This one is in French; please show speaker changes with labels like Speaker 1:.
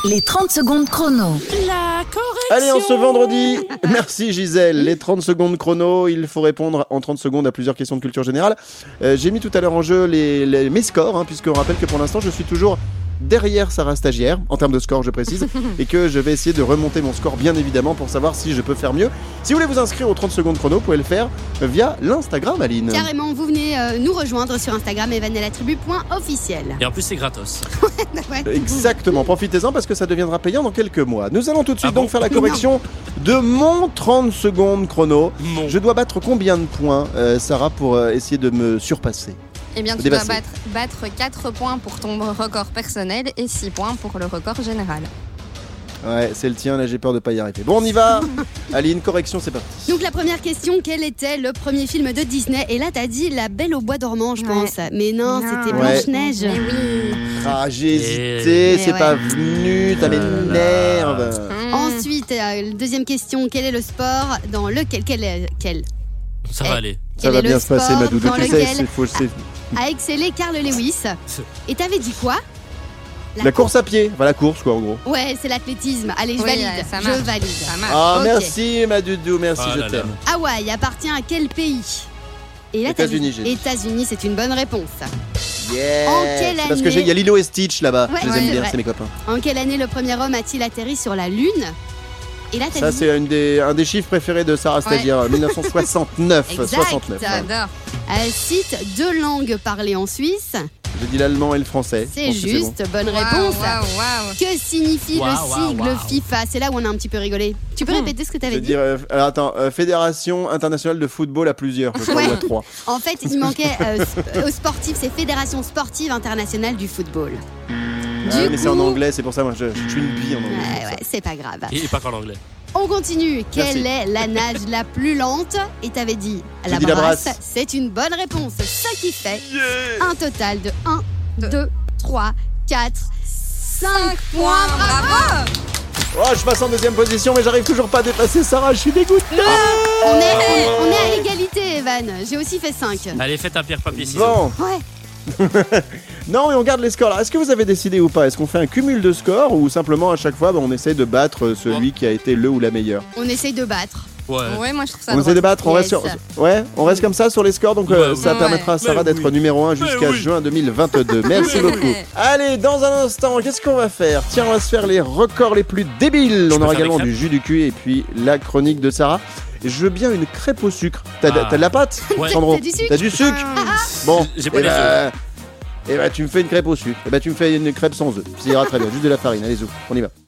Speaker 1: Les 30 secondes chrono.
Speaker 2: La correction.
Speaker 3: Allez, en ce vendredi, merci Gisèle. Les 30 secondes chrono, il faut répondre en 30 secondes à plusieurs questions de culture générale. J'ai mis tout à l'heure en jeu mes scores, puisqu'on rappelle que pour l'instant, je suis toujours derrière Sarah Stagiaire, en termes de score je précise, et que je vais essayer de remonter mon score bien évidemment pour savoir si je peux faire mieux. Si vous voulez vous inscrire aux 30 secondes chrono, vous pouvez le faire via l'Instagram, Aline.
Speaker 4: Carrément, vous venez nous rejoindre sur Instagram evanelatribu.officiel.
Speaker 2: Et en plus c'est gratos.
Speaker 4: Ouais.
Speaker 3: Exactement, profitez-en parce que ça deviendra payant dans quelques mois. Nous allons tout de suite
Speaker 2: bon
Speaker 3: donc faire la correction de mon 30 secondes chrono.
Speaker 2: Mon.
Speaker 3: Je dois battre combien de points, Sarah, pour essayer de me surpasser?
Speaker 5: Eh bien, tu dois battre 4 points pour ton record personnel et 6 points pour le record général.
Speaker 3: Ouais, c'est le tien, là j'ai peur de pas y arriver. Bon, on y va. Aline, correction, c'est parti.
Speaker 4: Donc la première question, quel était le premier film de Disney? Et là t'as dit La Belle au bois dormant, je pense. Mais non, c'était Blanche-Neige.
Speaker 5: Mais oui.
Speaker 3: Ah, j'ai hésité, c'est pas venu, t'as m'énerve.
Speaker 4: Ensuite, deuxième question, quel est le sport dans lequel
Speaker 2: Ça va aller.
Speaker 3: Ça va bien se passer, ma doudou, tu sais, c'est
Speaker 4: a excellé Carl Lewis? Et t'avais dit quoi?
Speaker 3: la course à pied, enfin la course quoi en gros.
Speaker 4: Ouais, c'est l'athlétisme. Allez, je
Speaker 5: Oui,
Speaker 4: valide.
Speaker 5: ça marche.
Speaker 4: Je valide.
Speaker 5: Ça marche.
Speaker 3: Ah,
Speaker 4: Ok.
Speaker 3: merci ma doudou, merci,
Speaker 2: Ah
Speaker 3: je
Speaker 2: là là.
Speaker 3: t'aime.
Speaker 4: Hawaï appartient à quel pays? Et là,
Speaker 3: États-Unis, j'ai dit.
Speaker 4: États-Unis, c'est une bonne réponse.
Speaker 3: Yeah.
Speaker 4: En quelle
Speaker 3: C'est parce que
Speaker 4: année-
Speaker 3: il y a Lilo et Stitch là-bas,
Speaker 4: Ouais,
Speaker 3: je les
Speaker 4: ouais,
Speaker 3: aime
Speaker 4: c'est
Speaker 3: bien,
Speaker 4: vrai.
Speaker 3: c'est mes copains.
Speaker 4: En quelle année le premier homme a-t-il atterri sur la Lune? Et là, t'as
Speaker 3: Ça
Speaker 4: dit...
Speaker 3: c'est un des chiffres préférés de Sarah Stagiaire, 1969.
Speaker 4: Exact.
Speaker 3: 69.
Speaker 5: J'adore.
Speaker 4: Cite 2 langues parlées en Suisse.
Speaker 3: J'ai dit l'allemand et le français.
Speaker 4: C'est
Speaker 3: Je pense que
Speaker 4: juste, bonne
Speaker 5: Waouh,
Speaker 4: réponse.
Speaker 5: waouh.
Speaker 4: Que signifie
Speaker 2: Waouh,
Speaker 4: le sigle
Speaker 2: waouh.
Speaker 4: FIFA? C'est là où on a un petit peu rigolé. Tu peux répéter ce que
Speaker 3: Je
Speaker 4: t'avais
Speaker 3: vais
Speaker 4: dit?
Speaker 3: dire, alors attends, Fédération internationale de football à plusieurs, je crois
Speaker 4: Ouais.
Speaker 3: qu'il y a 3.
Speaker 4: En fait, il manquait au sportif, c'est Fédération sportive internationale du football.
Speaker 3: Ah, mais c'est en anglais, c'est pour ça moi je suis une bille en anglais.
Speaker 4: Ouais,
Speaker 3: c'est pour
Speaker 4: ouais, c'est pas grave.
Speaker 2: Et pas qu'en anglais.
Speaker 4: On continue. Quelle
Speaker 3: Merci.
Speaker 4: est la nage la plus lente? Et t'avais dit
Speaker 3: J'ai dit la brasse.
Speaker 4: C'est une bonne réponse. Ça qui fait un total de 1, 2, 3, 4, 5 points.
Speaker 5: Bravo.
Speaker 3: Oh, je passe en deuxième position, mais j'arrive toujours pas à dépasser Sarah, je suis dégoûté.
Speaker 4: On est à égalité, Evan. J'ai aussi fait 5.
Speaker 2: Allez, faites un pierre papier ciseaux.
Speaker 3: Bon,
Speaker 4: Ouais.
Speaker 3: non, mais on garde les scores là. Est-ce que vous avez décidé ou pas? Est-ce qu'on fait un cumul de scores ou simplement à chaque fois on essaie de battre celui qui a été le ou la meilleure?
Speaker 4: On essaye de battre.
Speaker 2: Ouais.
Speaker 5: Ouais, moi je trouve ça
Speaker 3: On essaie
Speaker 5: drôle.
Speaker 3: de battre, on reste
Speaker 4: Yes.
Speaker 3: on reste comme ça sur les scores, donc
Speaker 2: Ouais,
Speaker 3: ça
Speaker 5: ouais.
Speaker 3: permettra à Sarah
Speaker 2: Mais
Speaker 3: d'être
Speaker 2: oui.
Speaker 3: numéro 1 jusqu'à
Speaker 2: oui.
Speaker 3: juin 2022. Merci
Speaker 5: Ouais.
Speaker 3: beaucoup. Allez, dans un instant, qu'est-ce qu'on va faire? Tiens, on va se faire les records les plus débiles. On
Speaker 2: peux
Speaker 3: aura
Speaker 2: faire
Speaker 3: également
Speaker 2: des
Speaker 3: du jus du cul et puis la chronique de Sarah. Je veux bien une crêpe au sucre. T'as de la pâte,
Speaker 2: Ouais.
Speaker 3: Sandro?
Speaker 4: T'as du sucre?
Speaker 3: T'as du sucre?
Speaker 5: Ah.
Speaker 3: Bon,
Speaker 2: J'ai pas
Speaker 3: eh
Speaker 2: les
Speaker 3: ben, tu me fais une crêpe au sucre. Eh ben, tu me fais une crêpe sans œufs. Ça ira très bien, juste de la farine. Allez, on y va.